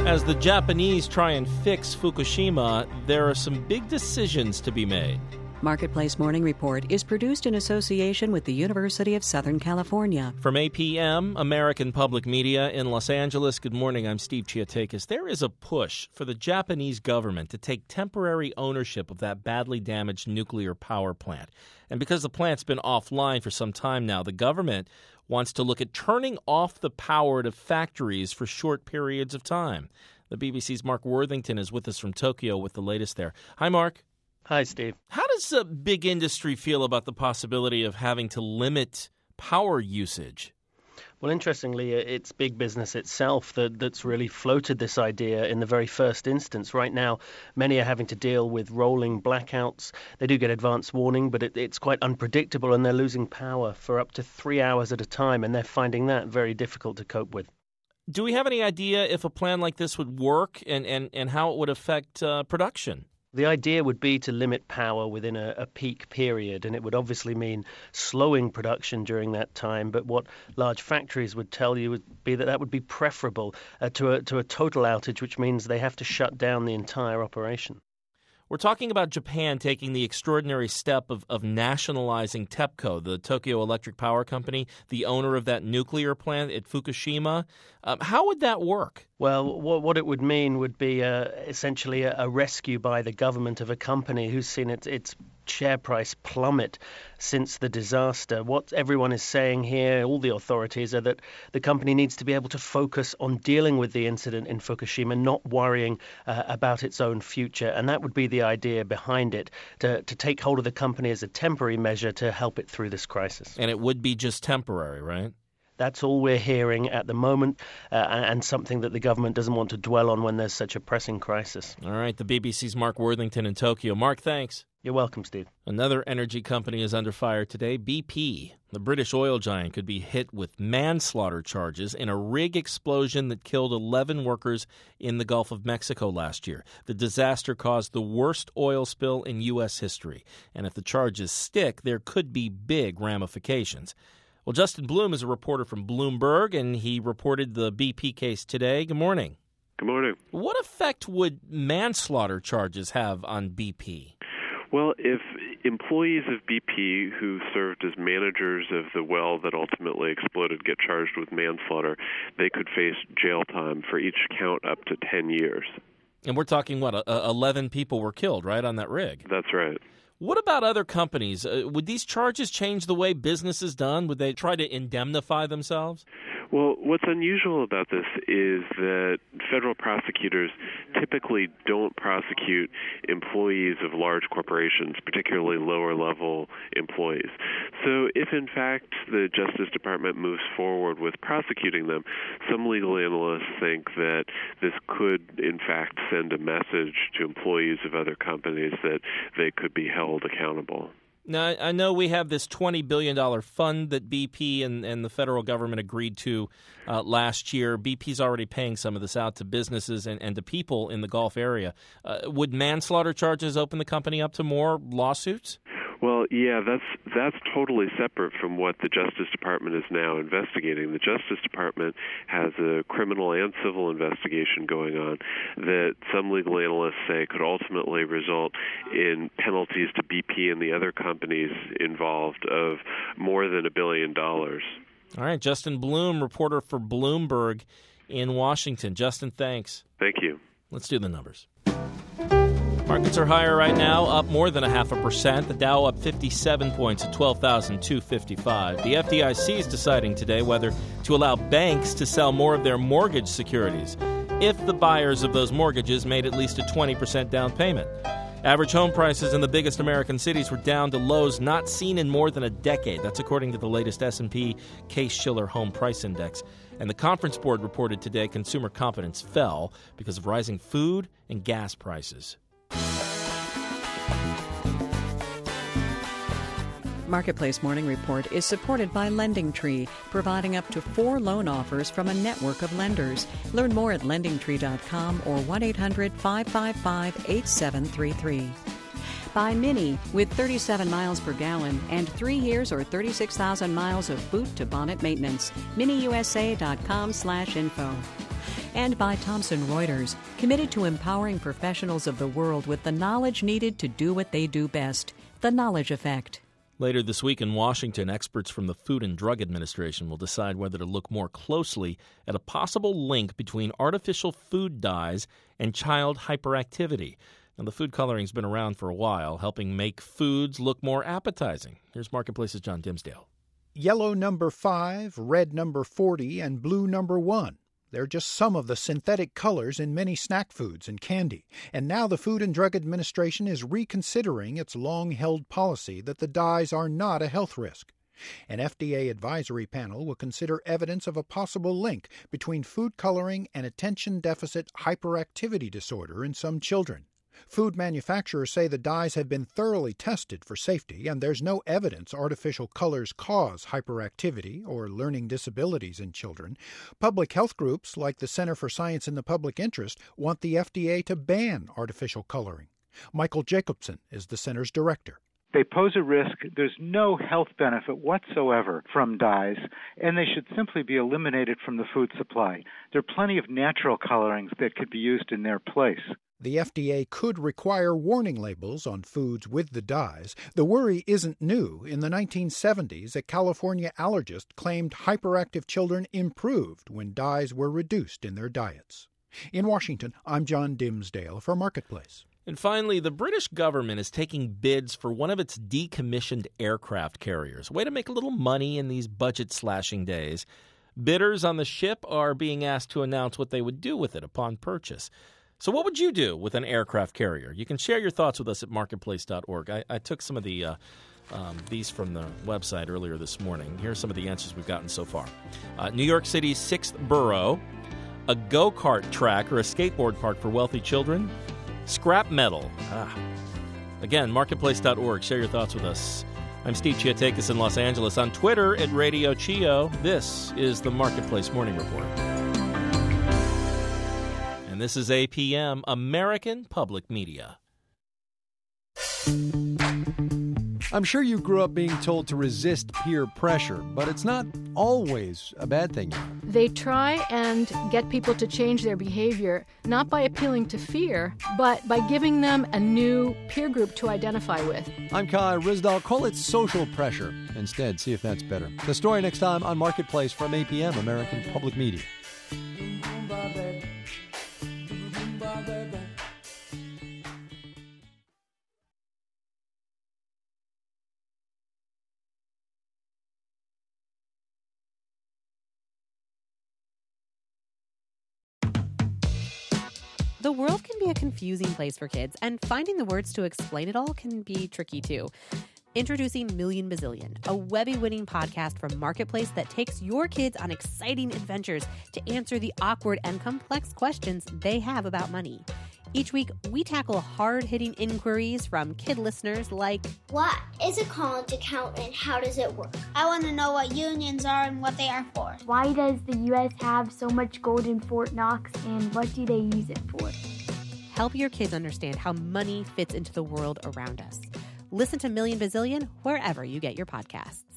As the Japanese try and fix Fukushima, there are some big decisions to be made. Marketplace Morning Report is produced in association with the University of Southern California. From APM, American Public Media in Los Angeles, good morning, I'm Steve Chiatakis. There is a push for the Japanese government to take temporary ownership of that badly damaged nuclear power plant. And because the plant's been offline for some time now, the government wants to look at turning off the power to factories for short periods of time. The BBC's Mark Worthington is with us from Tokyo with the latest there. Hi, Mark. Hi, Steve. How does big industry feel about the possibility of having to limit power usage? Well, interestingly, it's big business itself that's really floated this idea in the very first instance. Right now, many are having to deal with rolling blackouts. They do get advance warning, but it's quite unpredictable, and they're losing power for up to 3 hours at a time, and they're finding that very difficult to cope with. Do we have any idea if a plan like this would work and how it would affect production? The idea would be to limit power within a peak period, and it would obviously mean slowing production during that time. But what large factories would tell you would be that would be preferable to a total outage, which means they have to shut down the entire operation. We're talking about Japan taking the extraordinary step of nationalizing TEPCO, the Tokyo Electric Power Company, the owner of that nuclear plant at Fukushima. How would that work? Well, what it would mean would be essentially a rescue by the government of a company who's seen its share price plummet since the disaster. What everyone is saying here, all the authorities, are that the company needs to be able to focus on dealing with the incident in Fukushima, not worrying about its own future. And that would be the idea behind it, to take hold of the company as a temporary measure to help it through this crisis. And it would be just temporary, right? That's all we're hearing at the moment, and something that the government doesn't want to dwell on when there's such a pressing crisis. All right, the BBC's Mark Worthington in Tokyo. Mark, thanks. You're welcome, Steve. Another energy company is under fire today. BP, the British oil giant, could be hit with manslaughter charges in a rig explosion that killed 11 workers in the Gulf of Mexico last year. The disaster caused the worst oil spill in U.S. history. And if the charges stick, there could be big ramifications. Well, Justin Bloom is a reporter from Bloomberg, and he reported the BP case today. Good morning. Good morning. What effect would manslaughter charges have on BP? Well, if employees of BP who served as managers of the well that ultimately exploded get charged with manslaughter, they could face jail time for each count up to 10 years. And we're talking, 11 people were killed, right, on that rig? That's right. What about other companies? Would these charges change the way business is done? Would they try to indemnify themselves? Well, what's unusual about this is that federal prosecutors typically don't prosecute employees of large corporations, particularly lower-level employees. So if, in fact, the Justice Department moves forward with prosecuting them, some legal analysts think that this could, in fact, send a message to employees of other companies that they could be held accountable. Now, I know we have this $20 billion fund that BP and the federal government agreed to last year. BP's already paying some of this out to businesses and to people in the Gulf area. Would manslaughter charges open the company up to more lawsuits? Well, yeah, that's totally separate from what the Justice Department is now investigating. The Justice Department has a criminal and civil investigation going on that some legal analysts say could ultimately result in penalties to BP and the other companies involved of more than $1 billion. All right, Justin Bloom, reporter for Bloomberg in Washington. Justin, thanks. Thank you. Let's do the numbers. Markets are higher right now, up more than 0.5%. The Dow up 57 points at 12,255. The FDIC is deciding today whether to allow banks to sell more of their mortgage securities if the buyers of those mortgages made at least a 20% down payment. Average home prices in the biggest American cities were down to lows not seen in more than a decade. That's according to the latest S&P Case-Shiller Home Price Index. And the Conference Board reported today consumer confidence fell because of rising food and gas prices. Marketplace Morning Report is supported by LendingTree, providing up to 4 loan offers from a network of lenders. Learn more at lendingtree.com or 1-800-555-8733. By Mini, with 37 miles per gallon and 3 years or 36,000 miles of boot-to-bonnet maintenance. MiniUSA.com/info. And by Thomson Reuters, committed to empowering professionals of the world with the knowledge needed to do what they do best. The Knowledge Effect. Later this week in Washington, experts from the Food and Drug Administration will decide whether to look more closely at a possible link between artificial food dyes and child hyperactivity. Now, the food coloring's been around for a while, helping make foods look more appetizing. Here's Marketplace's John Dimsdale. Yellow number 5, red number 40, and blue number 1. They're just some of the synthetic colors in many snack foods and candy. And now the Food and Drug Administration is reconsidering its long-held policy that the dyes are not a health risk. An FDA advisory panel will consider evidence of a possible link between food coloring and attention deficit hyperactivity disorder in some children. Food manufacturers say the dyes have been thoroughly tested for safety, and there's no evidence artificial colors cause hyperactivity or learning disabilities in children. Public health groups like the Center for Science in the Public Interest want the FDA to ban artificial coloring. Michael Jacobson is the center's director. They pose a risk. There's no health benefit whatsoever from dyes, and they should simply be eliminated from the food supply. There are plenty of natural colorings that could be used in their place. The FDA could require warning labels on foods with the dyes. The worry isn't new. In the 1970s, a California allergist claimed hyperactive children improved when dyes were reduced in their diets. In Washington, I'm John Dimsdale for Marketplace. And finally, the British government is taking bids for one of its decommissioned aircraft carriers. Way to make a little money in these budget-slashing days. Bidders on the ship are being asked to announce what they would do with it upon purchase. So what would you do with an aircraft carrier? You can share your thoughts with us at marketplace.org. I took some of these from the website earlier this morning. Here are some of the answers we've gotten so far. New York City's 6th borough, a go-kart track or a skateboard park for wealthy children, scrap metal. Again, marketplace.org. Share your thoughts with us. I'm Steve Chiatakis in Los Angeles. On Twitter at Radio Chio. This is the Marketplace Morning Report. And this is APM, American Public Media. I'm sure you grew up being told to resist peer pressure, but it's not always a bad thing. They try and get people to change their behavior, not by appealing to fear, but by giving them a new peer group to identify with. I'm Kai Rizdal. Call it social pressure instead. See if that's better. The story next time on Marketplace from APM, American Public Media. The world can be a confusing place for kids, and finding the words to explain it all can be tricky too. Introducing Million Bazillion, a Webby-winning podcast from Marketplace that takes your kids on exciting adventures to answer the awkward and complex questions they have about money. Each week, we tackle hard-hitting inquiries from kid listeners like, what is a college account and how does it work? I want to know what unions are and what they are for. Why does the U.S. have so much gold in Fort Knox and what do they use it for? Help your kids understand how money fits into the world around us. Listen to Million Bazillion wherever you get your podcasts.